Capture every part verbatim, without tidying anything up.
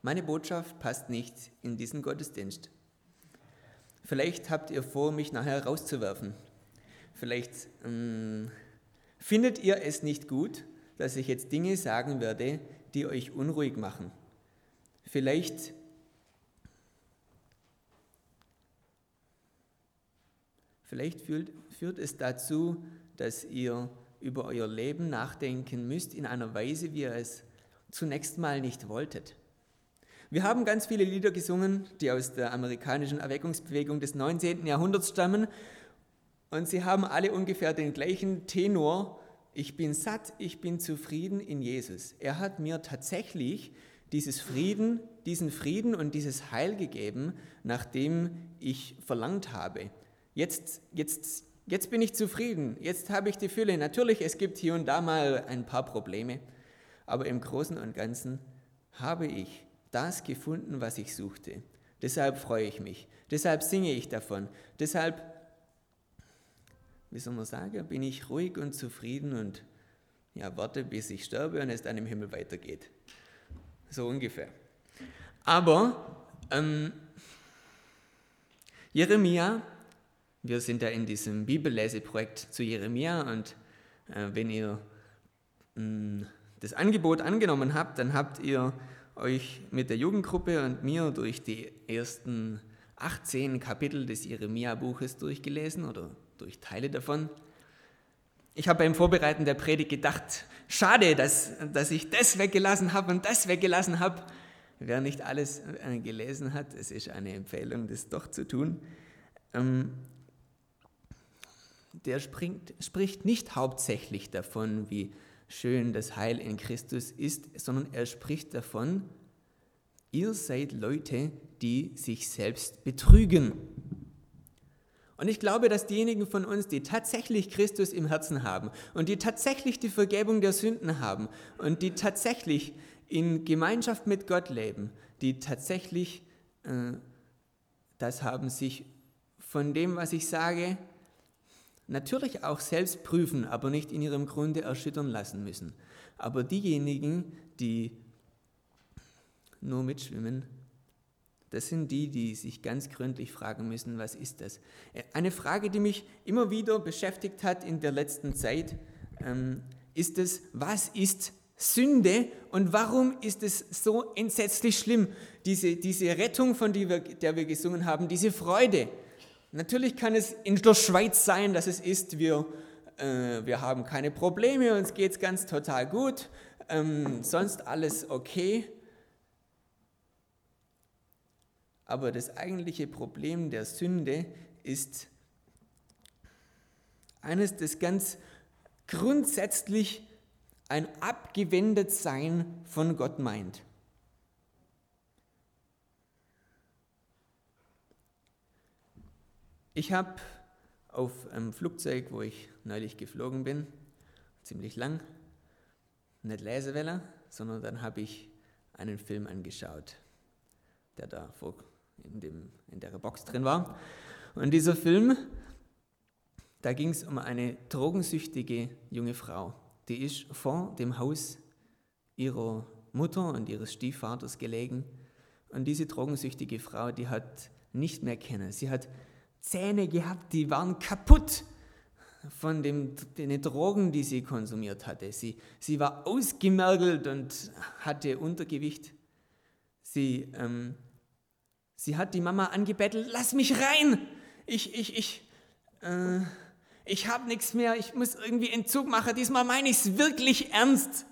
meine Botschaft passt nicht in diesen Gottesdienst. Vielleicht habt ihr vor, mich nachher rauszuwerfen. Vielleicht ähm, findet ihr es nicht gut, dass ich jetzt Dinge sagen werde, die euch unruhig machen. Vielleicht Vielleicht führt, führt es dazu, dass ihr über euer Leben nachdenken müsst in einer Weise, wie ihr es zunächst mal nicht wolltet. Wir haben ganz viele Lieder gesungen, die aus der amerikanischen Erweckungsbewegung des neunzehnten Jahrhunderts stammen, und sie haben alle ungefähr den gleichen Tenor: Ich bin satt, ich bin zufrieden in Jesus. Er hat mir tatsächlich dieses Frieden, diesen Frieden und dieses Heil gegeben, nach dem ich verlangt habe. Jetzt, jetzt, jetzt bin ich zufrieden, jetzt habe ich die Fülle. Natürlich, es gibt hier und da mal ein paar Probleme, aber im Großen und Ganzen habe ich das gefunden, was ich suchte. Deshalb freue ich mich, deshalb singe ich davon, deshalb, wie soll man sagen, bin ich ruhig und zufrieden und ja, warte, bis ich sterbe und es dann im Himmel weitergeht. So ungefähr. Aber ähm, Jeremia, wir sind ja in diesem Bibelleseprojekt zu Jeremia, und äh, wenn ihr mh, das Angebot angenommen habt, dann habt ihr euch mit der Jugendgruppe und mir durch die ersten achtzehn Kapitel des Jeremia-Buches durchgelesen oder durch Teile davon. Ich habe beim Vorbereiten der Predigt gedacht, schade, dass, dass ich das weggelassen habe und das weggelassen habe. Wer nicht alles äh, gelesen hat, es ist eine Empfehlung, das doch zu tun. Ähm, Der springt, spricht nicht hauptsächlich davon, wie schön das Heil in Christus ist, sondern er spricht davon, ihr seid Leute, die sich selbst betrügen. Und ich glaube, dass diejenigen von uns, die tatsächlich Christus im Herzen haben und die tatsächlich die Vergebung der Sünden haben und die tatsächlich in Gemeinschaft mit Gott leben, die tatsächlich äh, das haben, sich von dem, was ich sage, natürlich auch selbst prüfen, aber nicht in ihrem Grunde erschüttern lassen müssen. Aber diejenigen, die nur mitschwimmen, das sind die, die sich ganz gründlich fragen müssen, was ist das? Eine Frage, die mich immer wieder beschäftigt hat in der letzten Zeit, ähm, ist es, was ist Sünde und warum ist es so entsetzlich schlimm? Diese, diese Rettung, von der wir, der wir gesungen haben, diese Freude. Natürlich kann es in der Schweiz sein, dass es ist, wir, äh, wir haben keine Probleme, uns geht es ganz total gut, ähm, sonst alles okay. Aber das eigentliche Problem der Sünde ist eines, das ganz grundsätzlich ein Abgewendetsein von Gott meint. Ich habe auf einem Flugzeug, wo ich neulich geflogen bin, ziemlich lang, nicht lesen wollen, sondern dann habe ich einen Film angeschaut, der da vor, in, dem, in der Box drin war. Und dieser Film, da ging es um eine drogensüchtige junge Frau, die ist vor dem Haus ihrer Mutter und ihres Stiefvaters gelegen. Und diese drogensüchtige Frau, die hat nicht mehr kennen. Sie hat Zähne gehabt, die waren kaputt von dem, den Drogen, die sie konsumiert hatte. Sie, sie war ausgemergelt und hatte Untergewicht. Sie, ähm, sie hat die Mama angebettelt, lass mich rein, ich, ich, ich, äh, ich habe nichts mehr, ich muss irgendwie Entzug machen, diesmal meine ich es wirklich ernst.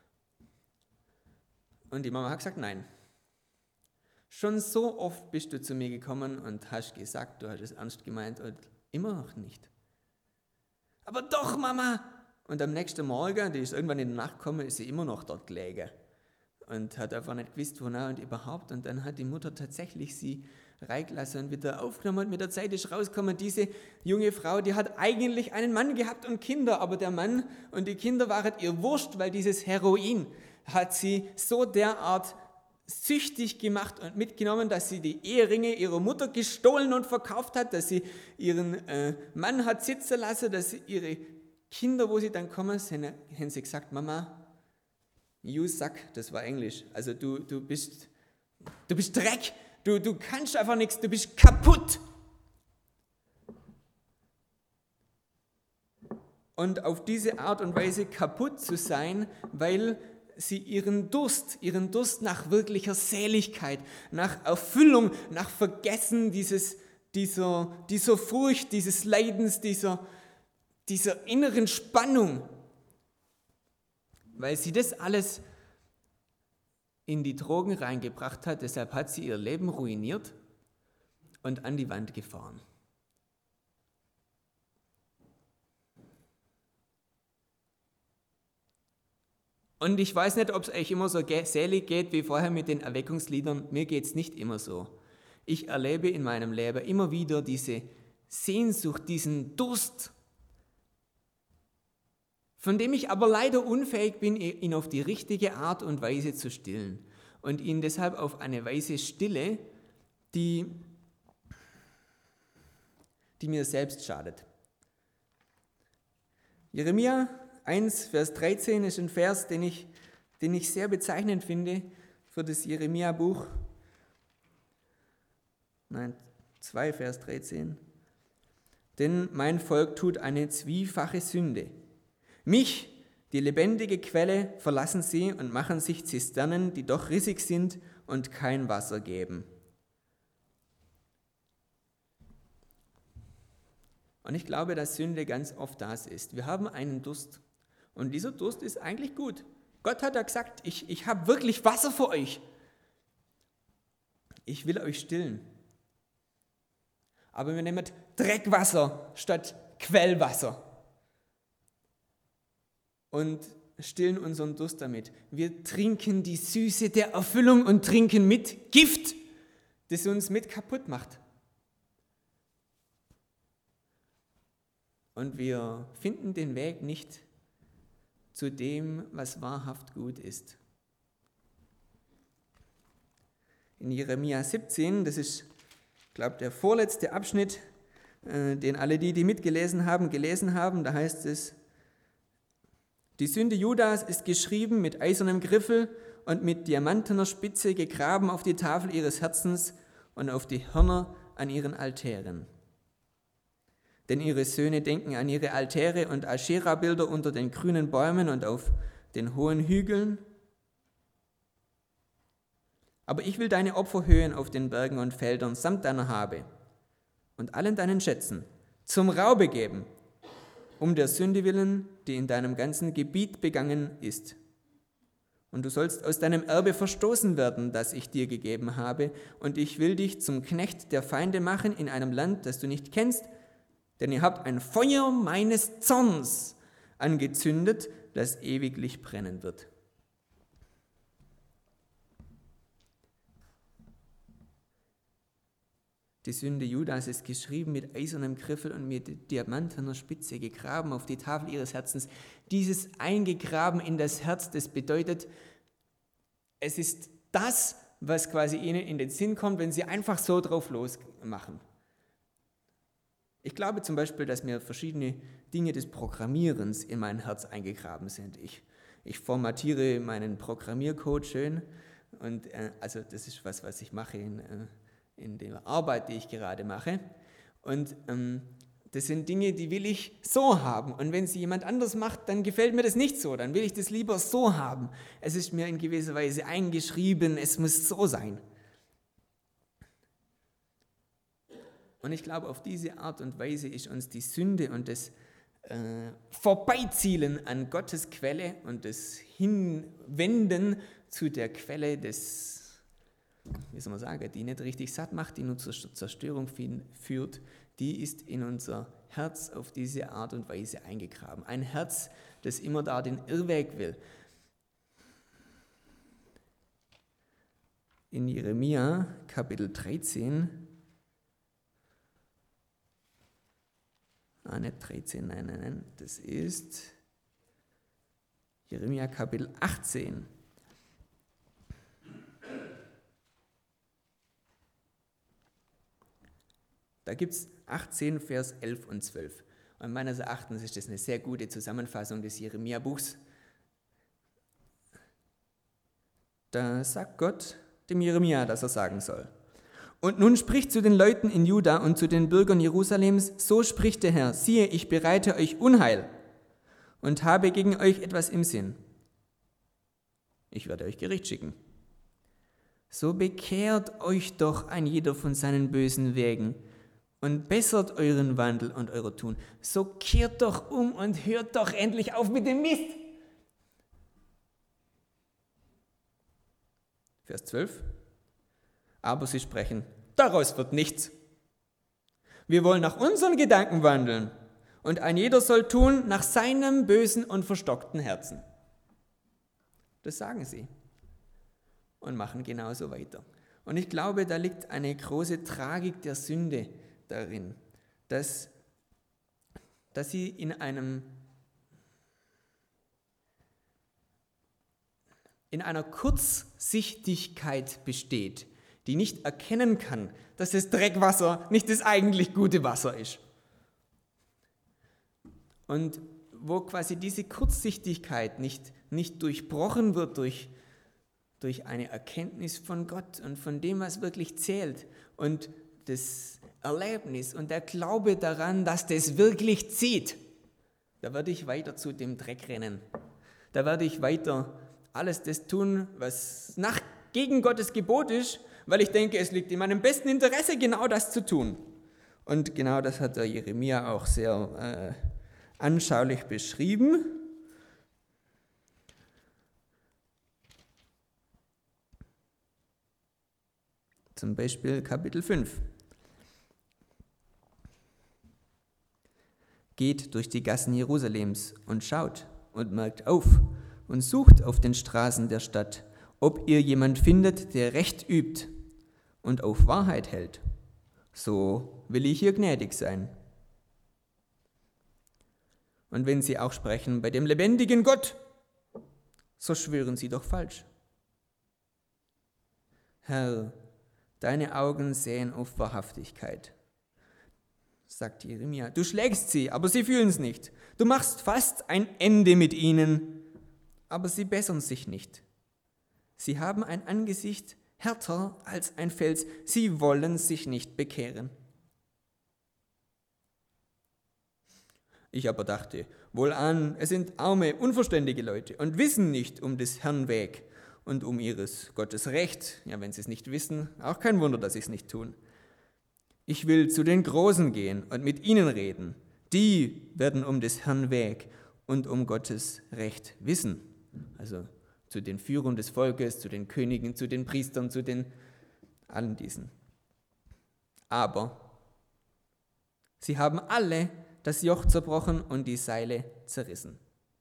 Und die Mama hat gesagt, nein. Schon so oft bist du zu mir gekommen und hast gesagt, du hast es ernst gemeint und immer noch nicht. Aber doch, Mama! Und am nächsten Morgen, die ist irgendwann in der Nacht gekommen, ist sie immer noch dort gelegen und hat einfach nicht gewusst, wonach und überhaupt. Und dann hat die Mutter tatsächlich sie reingelassen und wieder aufgenommen und mit der Zeit ist rausgekommen, diese junge Frau, die hat eigentlich einen Mann gehabt und Kinder, aber der Mann und die Kinder waren ihr wurscht, weil dieses Heroin hat sie so derart süchtig gemacht und mitgenommen, dass sie die Eheringe ihrer Mutter gestohlen und verkauft hat, dass sie ihren äh, Mann hat sitzen lassen, dass sie ihre Kinder, wo sie dann kommen, sind, haben sie gesagt, Mama, you suck, das war Englisch, also du, du bist, Du bist Dreck, du, du kannst einfach nichts, du bist kaputt. Und auf diese Art und Weise kaputt zu sein, weil sie ihren Durst, ihren Durst nach wirklicher Seligkeit, nach Erfüllung, nach Vergessen dieses, dieser, dieser Furcht, dieses Leidens, dieser, dieser inneren Spannung, weil sie das alles in die Drogen reingebracht hat, deshalb hat sie ihr Leben ruiniert und an die Wand gefahren. Und ich weiß nicht, ob es euch immer so selig geht wie vorher mit den Erweckungsliedern. Mir geht es nicht immer so. Ich erlebe in meinem Leben immer wieder diese Sehnsucht, diesen Durst, von dem ich aber leider unfähig bin, ihn auf die richtige Art und Weise zu stillen. Und ihn deshalb auf eine Weise stille, die, die mir selbst schadet. Jeremia eins, Vers dreizehn ist ein Vers, den ich, den ich sehr bezeichnend finde für das Jeremia-Buch. Nein, zwei, Vers dreizehn. Denn mein Volk tut eine zwiefache Sünde. Mich, die lebendige Quelle, verlassen sie und machen sich Zisternen, die doch rissig sind und kein Wasser geben. Und ich glaube, dass Sünde ganz oft das ist. Wir haben einen Durst. Und dieser Durst ist eigentlich gut. Gott hat ja gesagt, ich, ich habe wirklich Wasser für euch. Ich will euch stillen. Aber wir nehmen Dreckwasser statt Quellwasser und stillen unseren Durst damit. Wir trinken die Süße der Erfüllung und trinken mit Gift, das uns mit kaputt macht. Und wir finden den Weg nicht zu dem, was wahrhaft gut ist. In Jeremia siebzehn, das ist, ich glaube, der vorletzte Abschnitt, äh, den alle die, die mitgelesen haben, gelesen haben, da heißt es, die Sünde Judas ist geschrieben mit eisernem Griffel und mit diamantener Spitze gegraben auf die Tafel ihres Herzens und auf die Hörner an ihren Altären. Denn ihre Söhne denken an ihre Altäre und Aschera-Bilder unter den grünen Bäumen und auf den hohen Hügeln. Aber ich will deine Opferhöhen auf den Bergen und Feldern samt deiner Habe und allen deinen Schätzen zum Raube geben, um der Sünde willen, die in deinem ganzen Gebiet begangen ist. Und du sollst aus deinem Erbe verstoßen werden, das ich dir gegeben habe, und ich will dich zum Knecht der Feinde machen in einem Land, das du nicht kennst, denn ihr habt ein Feuer meines Zorns angezündet, das ewiglich brennen wird. Die Sünde Judas ist geschrieben mit eisernem Griffel und mit diamantener Spitze gegraben auf die Tafel ihres Herzens. Dieses eingegraben in das Herz, das bedeutet, es ist das, was quasi ihnen in den Sinn kommt, wenn sie einfach so drauf losmachen. Ich glaube zum Beispiel, dass mir verschiedene Dinge des Programmierens in mein Herz eingegraben sind. Ich, ich formatiere meinen Programmiercode schön und äh, also das ist was, was ich mache in, äh, in der Arbeit, die ich gerade mache. Und ähm, das sind Dinge, die will ich so haben. Und wenn sie jemand anders macht, dann gefällt mir das nicht so. Dann will ich das lieber so haben. Es ist mir in gewisser Weise eingeschrieben, es muss so sein. Und ich glaube, auf diese Art und Weise ist uns die Sünde und das äh, Vorbeizielen an Gottes Quelle und das Hinwenden zu der Quelle des, wie soll man sagen, die nicht richtig satt macht, die nur zur Zerstörung führt, die ist in unser Herz auf diese Art und Weise eingegraben. Ein Herz, das immer da den Irrweg will. In Jeremia Kapitel dreizehn, Ah, nicht dreizehn, nein, nein, nein, das ist Jeremia Kapitel achtzehn. Da gibt es achtzehn, Vers elf und zwölf. Und meines Erachtens ist das eine sehr gute Zusammenfassung des Jeremia-Buchs. Da sagt Gott, dem Jeremia, dass er sagen soll. Und nun spricht zu den Leuten in Juda und zu den Bürgern Jerusalems, so spricht der Herr, siehe, ich bereite euch Unheil und habe gegen euch etwas im Sinn. Ich werde euch Gericht schicken. So bekehrt euch doch ein jeder von seinen bösen Wegen und bessert euren Wandel und euer Tun. So kehrt doch um und hört doch endlich auf mit dem Mist. Vers zwölf. Aber sie sprechen, daraus wird nichts. Wir wollen nach unseren Gedanken wandeln und ein jeder soll tun nach seinem bösen und verstockten Herzen. Das sagen sie und machen genauso weiter. Und ich glaube, da liegt eine große Tragik der Sünde darin, dass, dass sie in einem in einer Kurzsichtigkeit besteht, die nicht erkennen kann, dass das Dreckwasser nicht das eigentlich gute Wasser ist. Und wo quasi diese Kurzsichtigkeit nicht, nicht durchbrochen wird durch, durch eine Erkenntnis von Gott und von dem, was wirklich zählt und das Erlebnis und der Glaube daran, dass das wirklich zieht, da werde ich weiter zu dem Dreck rennen. Da werde ich weiter alles das tun, was nach gegen Gottes Gebot ist, weil ich denke, es liegt in meinem besten Interesse, genau das zu tun. Und genau das hat der Jeremia auch sehr äh, anschaulich beschrieben. Zum Beispiel Kapitel fünf. Geht durch die Gassen Jerusalems und schaut und merkt auf und sucht auf den Straßen der Stadt, ob ihr jemand findet, der Recht übt und auf Wahrheit hält. So will ich hier gnädig sein. Und wenn sie auch sprechen bei dem lebendigen Gott, so schwören sie doch falsch. Herr, deine Augen sehen auf Wahrhaftigkeit, sagt Jeremia. Du schlägst sie, aber sie fühlen es nicht. Du machst fast ein Ende mit ihnen, aber sie bessern sich nicht. Sie haben ein Angesicht härter als ein Fels. Sie wollen sich nicht bekehren. Ich aber dachte, wohlan, es sind arme, unverständige Leute und wissen nicht um des Herrn Weg und um ihres Gottes Recht. Ja, wenn sie es nicht wissen, auch kein Wunder, dass sie es nicht tun. Ich will zu den Großen gehen und mit ihnen reden. Die werden um des Herrn Weg und um Gottes Recht wissen. Also zu den Führern des Volkes, zu den Königen, zu den Priestern, zu den allen diesen. Aber sie haben alle das Joch zerbrochen und die Seile zerrissen.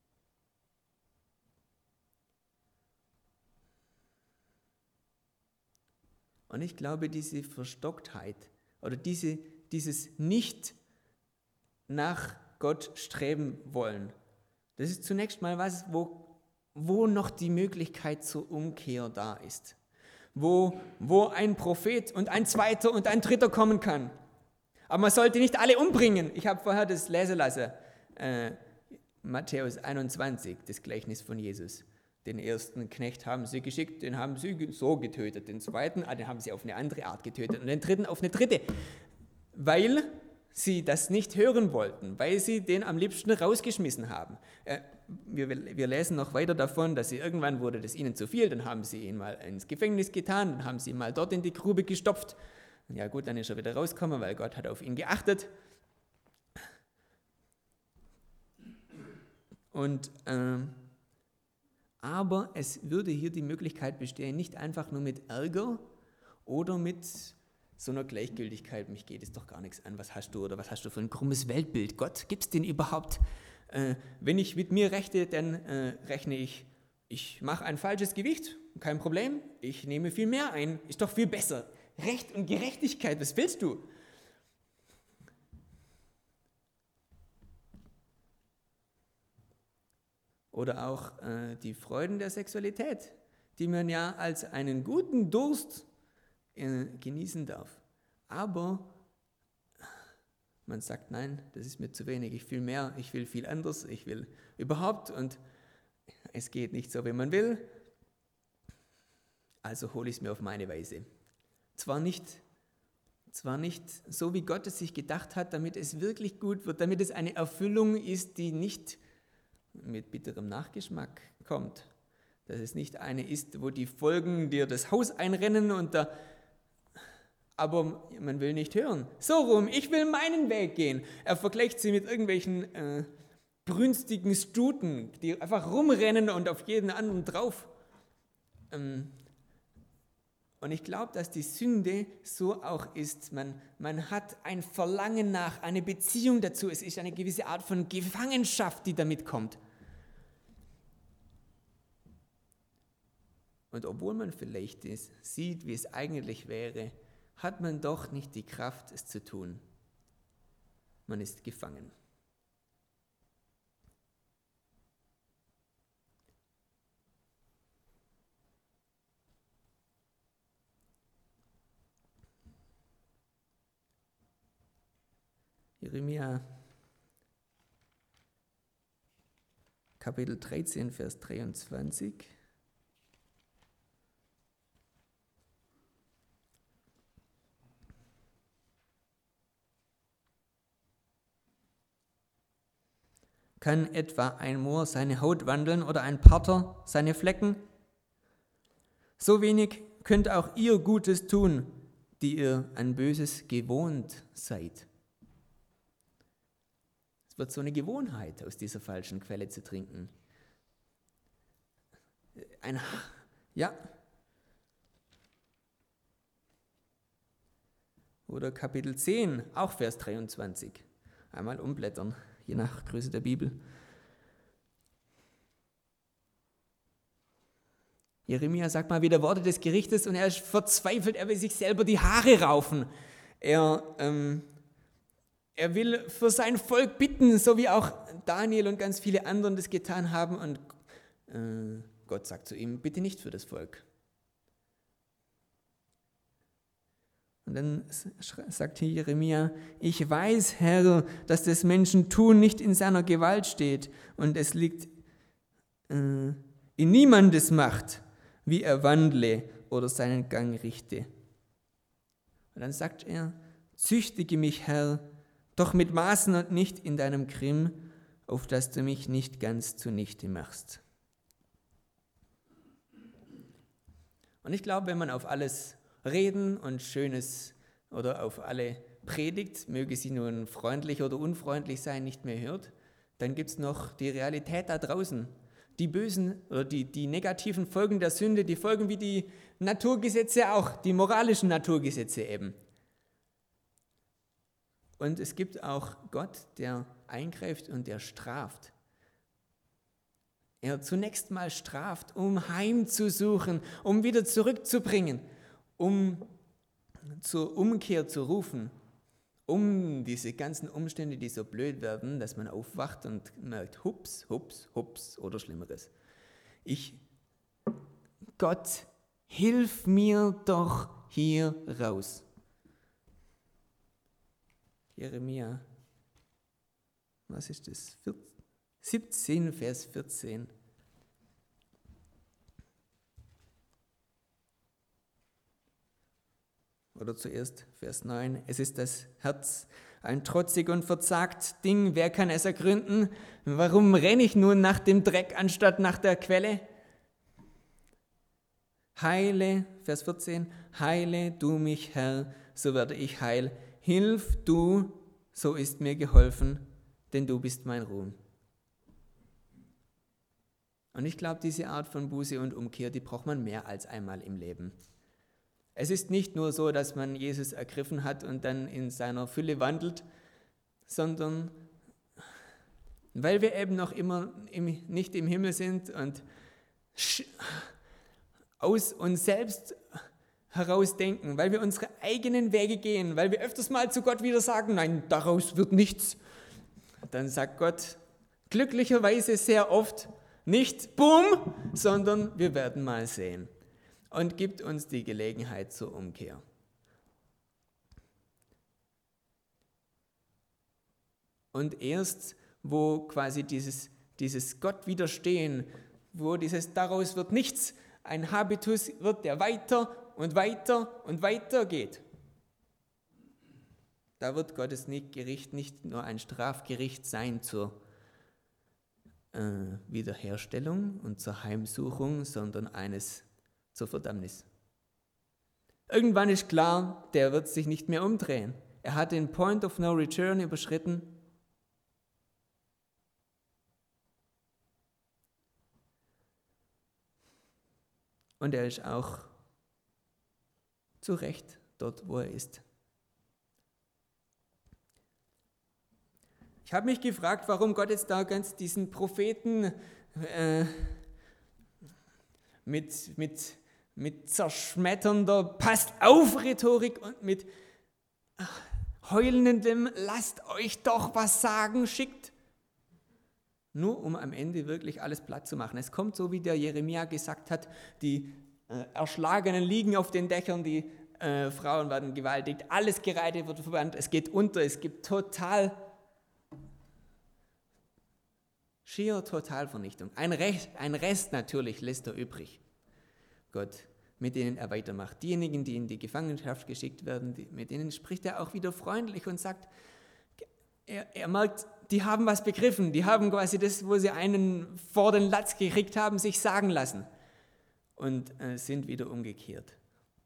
Und ich glaube, diese Verstocktheit oder diese, dieses nicht nach Gott streben wollen, das ist zunächst mal was, wo wo noch die Möglichkeit zur Umkehr da ist, wo, wo ein Prophet und ein zweiter und ein dritter kommen kann. Aber man sollte nicht alle umbringen. Ich habe vorher das lesen lassen, äh, Matthäus einundzwanzig, das Gleichnis von Jesus. Den ersten Knecht haben sie geschickt, den haben sie so getötet, den zweiten, ah, den haben sie auf eine andere Art getötet und den dritten auf eine dritte, weil sie das nicht hören wollten, weil sie den am liebsten rausgeschmissen haben. Äh, wir, wir lesen noch weiter davon, dass sie irgendwann wurde das ihnen zu viel, dann haben sie ihn mal ins Gefängnis getan, dann haben sie ihn mal dort in die Grube gestopft. Ja gut, dann ist er wieder rausgekommen, weil Gott hat auf ihn geachtet. Und, ähm, aber es würde hier die Möglichkeit bestehen, nicht einfach nur mit Ärger oder mit so einer Gleichgültigkeit, mich geht es doch gar nichts an, was hast du oder was hast du für ein krummes Weltbild? Gott, gibt es den überhaupt? Äh, wenn ich mit mir rechte, dann äh, rechne ich, ich mache ein falsches Gewicht, kein Problem, ich nehme viel mehr ein, ist doch viel besser. Recht und Gerechtigkeit, was willst du? Oder auch äh, die Freuden der Sexualität, die man ja als einen guten Durst äh, genießen darf. Aber man sagt, nein, das ist mir zu wenig, ich will mehr, ich will viel anders, ich will überhaupt und es geht nicht so, wie man will. also hole ich es mir auf meine Weise. Zwar nicht, zwar nicht so, wie Gott es sich gedacht hat, damit es wirklich gut wird, damit es eine Erfüllung ist, die nicht mit bitterem Nachgeschmack kommt. Dass es nicht eine ist, wo die Folgen dir das Haus einrennen und da, aber man will nicht hören. So rum, ich will meinen Weg gehen. Er vergleicht sie mit irgendwelchen äh, brünstigen Stuten, die einfach rumrennen und auf jeden anderen drauf. Ähm, und ich glaube, dass die Sünde so auch ist. Man, man hat ein Verlangen nach, eine Beziehung dazu. Es ist eine gewisse Art von Gefangenschaft, die damit kommt. Und obwohl man vielleicht ist, sieht, wie es eigentlich wäre, hat man doch nicht die Kraft, es zu tun. Man ist gefangen. Jeremia Kapitel dreizehn, Vers dreiundzwanzig. Kann etwa ein Moor seine Haut wandeln oder ein Parther seine Flecken? So wenig könnt auch ihr Gutes tun, die ihr an Böses gewohnt seid. Es wird so eine Gewohnheit, aus dieser falschen Quelle zu trinken. Ein, ja. Oder Kapitel zehn, auch Vers dreiundzwanzig. Einmal umblättern, je nach Größe der Bibel. Jeremia sagt mal wieder Worte des Gerichtes und er ist verzweifelt, er will sich selber die Haare raufen. Er, ähm, er will für sein Volk bitten, so wie auch Daniel und ganz viele anderen das getan haben. Und äh, Gott sagt zu ihm, bitte nicht für das Volk. Und dann sagt hier Jeremia, ich weiß, Herr, dass das Menschentun nicht in seiner Gewalt steht und es liegt äh, in niemandes Macht, wie er wandle oder seinen Gang richte. Und dann sagt er, züchtige mich, Herr, doch mit Maßen und nicht in deinem Grimm, auf dass du mich nicht ganz zunichte machst. Und ich glaube, wenn man auf alles Reden und Schönes oder auf alle Predigt, möge sie nun freundlich oder unfreundlich sein, nicht mehr hört, dann gibt es noch die Realität da draußen. Die bösen oder die, die negativen Folgen der Sünde, die Folgen wie die Naturgesetze auch, die moralischen Naturgesetze eben. Und es gibt auch Gott, der eingreift und der straft. Er zunächst mal straft, um heimzusuchen, um wieder zurückzubringen, um zur Umkehr zu rufen, um diese ganzen Umstände, die so blöd werden, dass man aufwacht und merkt, hups, hups, hups oder Schlimmeres. Ich, Gott, hilf mir doch hier raus. Jeremia, was ist das? siebzehn, Vers vierzehn. Oder zuerst Vers neun. Es ist das Herz, ein trotzig und verzagt Ding. Wer kann es ergründen? Warum renne ich nun nach dem Dreck anstatt nach der Quelle? Heile, Vers vierzehn. Heile du mich, Herr, so werde ich heil. Hilf du, so ist mir geholfen, denn du bist mein Ruhm. Und ich glaube, diese Art von Buße und Umkehr, die braucht man mehr als einmal im Leben. Es ist nicht nur so, dass man Jesus ergriffen hat und dann in seiner Fülle wandelt, sondern weil wir eben noch immer im, nicht im Himmel sind und aus uns selbst herausdenken, weil wir unsere eigenen Wege gehen, weil wir öfters mal zu Gott wieder sagen, nein, daraus wird nichts. Dann sagt Gott glücklicherweise sehr oft nicht bumm, sondern wir werden mal sehen. Und gibt uns die Gelegenheit zur Umkehr. Und erst, wo quasi dieses, dieses Gott widerstehen, wo dieses daraus wird nichts ein Habitus wird, der weiter und weiter und weiter geht. Da wird Gottes Gericht nicht nur ein Strafgericht sein zur äh, Wiederherstellung und zur Heimsuchung, sondern eines zur Verdammnis. Irgendwann ist klar, der wird sich nicht mehr umdrehen. Er hat den Point of No Return überschritten. Und er ist auch zu Recht dort, wo er ist. Ich habe mich gefragt, warum Gott jetzt da ganz diesen Propheten äh, mit, mit, mit zerschmetternder Passt-auf-Rhetorik und mit ach, heulendem Lasst euch doch was sagen schickt. Nur um am Ende wirklich alles platt zu machen. Es kommt so, wie der Jeremia gesagt hat, die äh, Erschlagenen liegen auf den Dächern, die äh, Frauen werden gewaltigt, alles Gereide wird verbannt, es geht unter, es gibt total, schier Totalvernichtung. Ein, Recht, ein Rest natürlich lässt er übrig, Gott, mit denen er weitermacht. Diejenigen, die in die Gefangenschaft geschickt werden, die, mit denen spricht er auch wieder freundlich und sagt, er, er merkt, die haben was begriffen, die haben quasi das, wo sie einen vor den Latz gekriegt haben, sich sagen lassen und äh, sind wieder umgekehrt.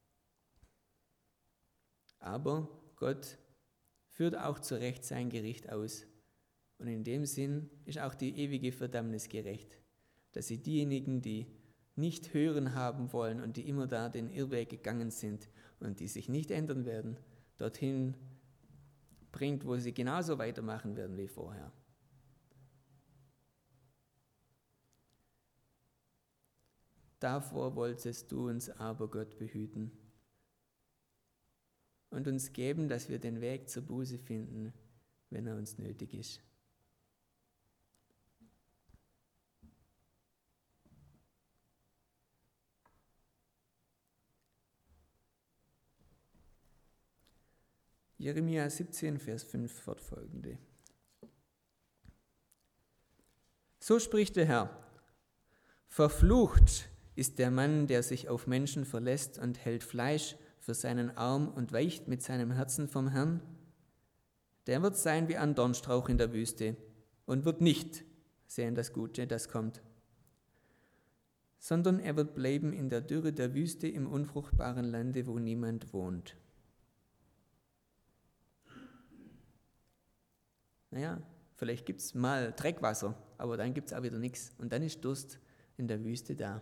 Aber Gott führt auch zu Recht sein Gericht aus und in dem Sinn ist auch die ewige Verdammnis gerecht, dass sie diejenigen, die nicht hören haben wollen und die immer da den Irrweg gegangen sind und die sich nicht ändern werden, dorthin bringt, wo sie genauso weitermachen werden wie vorher. Davor wolltest du uns aber, Gott, behüten und uns geben, dass wir den Weg zur Buße finden, wenn er uns nötig ist. Jeremia siebzehn, Vers fünf fortfolgende. So spricht der Herr: Verflucht ist der Mann, der sich auf Menschen verlässt und hält Fleisch für seinen Arm und weicht mit seinem Herzen vom Herrn. Der wird sein wie ein Dornstrauch in der Wüste und wird nicht sehen das Gute, das kommt, sondern er wird bleiben in der Dürre der Wüste im unfruchtbaren Lande, wo niemand wohnt. Naja, vielleicht gibt es mal Dreckwasser, aber dann gibt es auch wieder nichts. Und dann ist Durst in der Wüste da.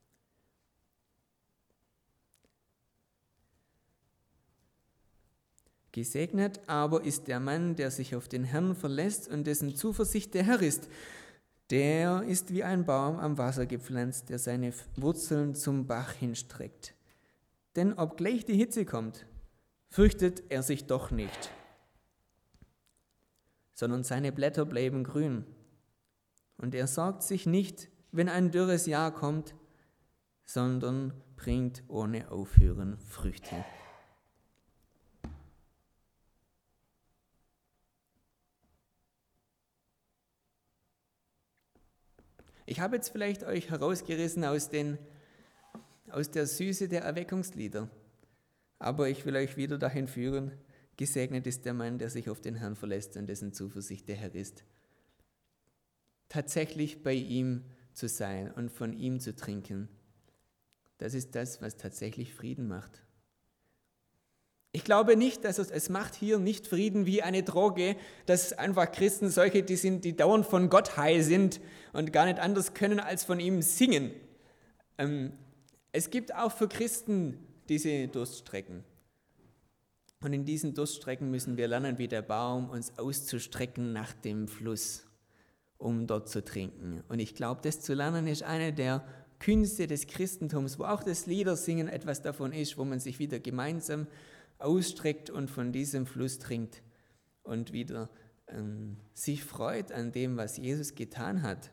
Gesegnet aber ist der Mann, der sich auf den Herrn verlässt und dessen Zuversicht der Herr ist. Der ist wie ein Baum am Wasser gepflanzt, der seine Wurzeln zum Bach hinstreckt. Denn obgleich die Hitze kommt, fürchtet er sich doch nicht, sondern seine Blätter bleiben grün. Und er sorgt sich nicht, wenn ein dürres Jahr kommt, sondern bringt ohne Aufhören Früchte. Ich habe jetzt vielleicht euch herausgerissen aus, den, aus der Süße der Erweckungslieder, aber ich will euch wieder dahin führen: Gesegnet ist der Mann, der sich auf den Herrn verlässt und dessen Zuversicht der Herr ist. Tatsächlich bei ihm zu sein und von ihm zu trinken, das ist das, was tatsächlich Frieden macht. Ich glaube nicht, dass es, es macht hier nicht Frieden wie eine Droge, dass einfach Christen solche, die sind, die dauernd von Gott high sind und gar nicht anders können als von ihm singen. Ähm, es gibt auch für Christen diese Durststrecken. Und in diesen Durststrecken müssen wir lernen, wie der Baum, uns auszustrecken nach dem Fluss, um dort zu trinken. Und ich glaube, das zu lernen ist eine der Künste des Christentums, wo auch das Liedersingen etwas davon ist, wo man sich wieder gemeinsam ausstreckt und von diesem Fluss trinkt und wieder ähm, sich freut an dem, was Jesus getan hat.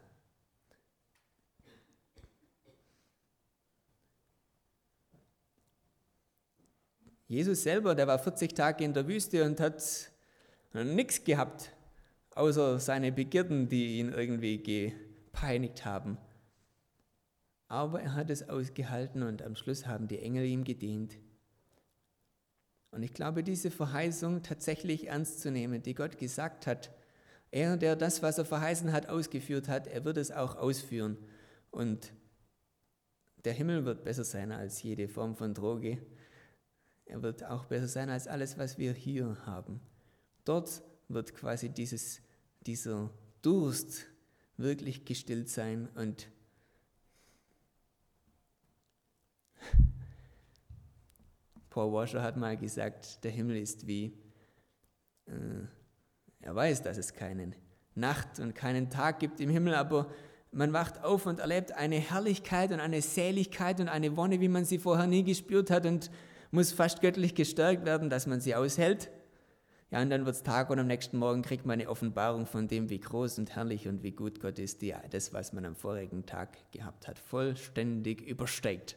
Jesus selber, der war vierzig Tage in der Wüste und hat nichts gehabt, außer seine Begierden, die ihn irgendwie gepeinigt haben. Aber er hat es ausgehalten und am Schluss haben die Engel ihm gedient. Und ich glaube, diese Verheißung tatsächlich ernst zu nehmen, die Gott gesagt hat, er, der das, was er verheißen hat, ausgeführt hat, er wird es auch ausführen. Und der Himmel wird besser sein als jede Form von Droge. Er wird auch besser sein als alles, was wir hier haben. Dort wird quasi dieses, dieser Durst wirklich gestillt sein. Und Paul Washer hat mal gesagt, der Himmel ist wie, äh, er weiß, dass es keine Nacht und keinen Tag gibt im Himmel, aber man wacht auf und erlebt eine Herrlichkeit und eine Seligkeit und eine Wonne, wie man sie vorher nie gespürt hat und muss fast göttlich gestärkt werden, dass man sie aushält. Ja, und dann wird es Tag und am nächsten Morgen kriegt man eine Offenbarung von dem, wie groß und herrlich und wie gut Gott ist, die das, was man am vorigen Tag gehabt hat, vollständig übersteigt.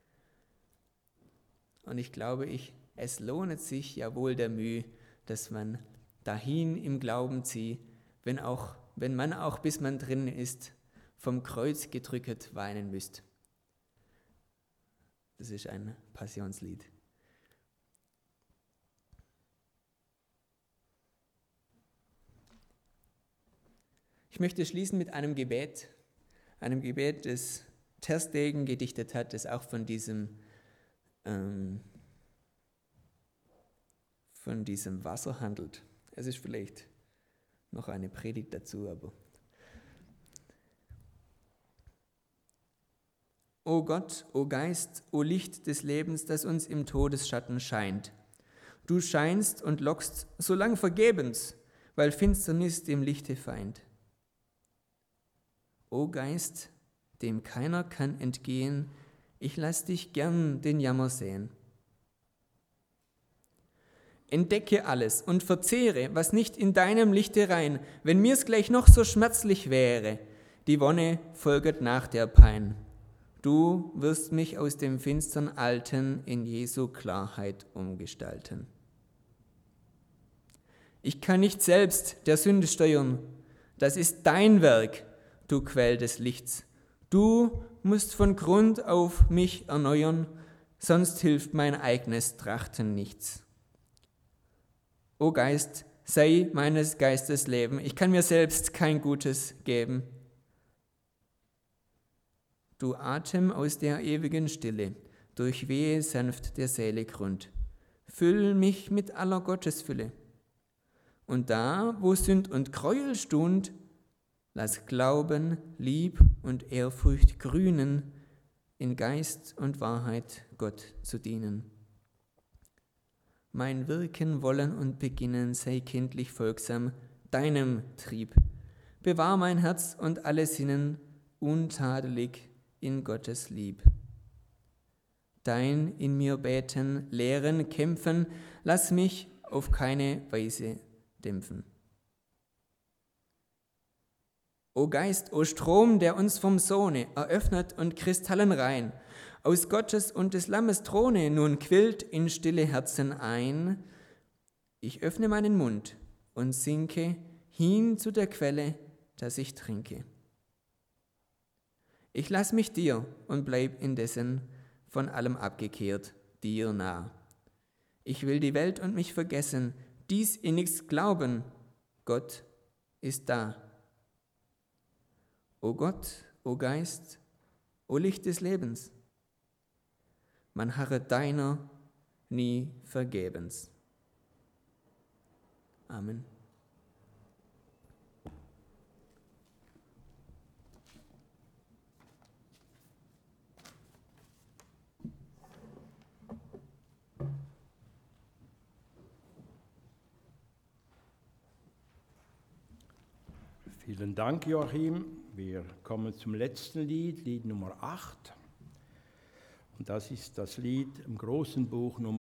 Und ich glaube, ich, es lohnt sich ja wohl der Mühe, dass man dahin im Glauben zieht, wenn, auch, wenn man auch, bis man drin ist, vom Kreuz gedrückt weinen müsst. Das ist ein Passionslied. Ich möchte schließen mit einem Gebet, einem Gebet, das Ter Stegen gedichtet hat, das auch von diesem, ähm, von diesem Wasser handelt. Es ist vielleicht noch eine Predigt dazu, aber O Gott, o Geist, o Licht des Lebens, das uns im Todesschatten scheint. Du scheinst und lockst so lang vergebens, weil Finsternis dem Lichte feind. O Geist, dem keiner kann entgehen, ich lass dich gern den Jammer sehen. Entdecke alles und verzehre, was nicht in deinem Lichte rein, wenn mir's gleich noch so schmerzlich wäre, die Wonne folget nach der Pein. Du wirst mich aus dem finstern Alten in Jesu Klarheit umgestalten. Ich kann nicht selbst der Sünde steuern, das ist dein Werk, du Quell des Lichts. Du musst von Grund auf mich erneuern, sonst hilft mein eigenes Trachten nichts. O Geist, sei meines Geistes Leben, ich kann mir selbst kein Gutes geben. Du Atem aus der ewigen Stille, durchwehe sanft der Seele Grund. Füll mich mit aller Gottesfülle. Und da, wo Sünd und Gräuel stund, lass Glauben, Lieb und Ehrfurcht grünen, in Geist und Wahrheit Gott zu dienen. Mein Wirken, Wollen und Beginnen sei kindlich folgsam deinem Trieb. Bewahr mein Herz und alle Sinnen untadelig in Gottes Lieb. Dein in mir beten, lehren, kämpfen, lass mich auf keine Weise dämpfen. O Geist, o Strom, der uns vom Sohne eröffnet und kristallenrein, aus Gottes und des Lammes Throne nun quillt in stille Herzen ein, ich öffne meinen Mund und sinke hin zu der Quelle, dass ich trinke. Ich lass mich dir und bleib indessen von allem abgekehrt, dir nah. Ich will die Welt und mich vergessen, dies innigst glauben, Gott ist da. O Gott, o Geist, o Licht des Lebens, man harre deiner nie vergebens. Amen. Vielen Dank, Joachim. Wir kommen zum letzten Lied, Lied Nummer acht. Und das ist das Lied im großen Buch Nummer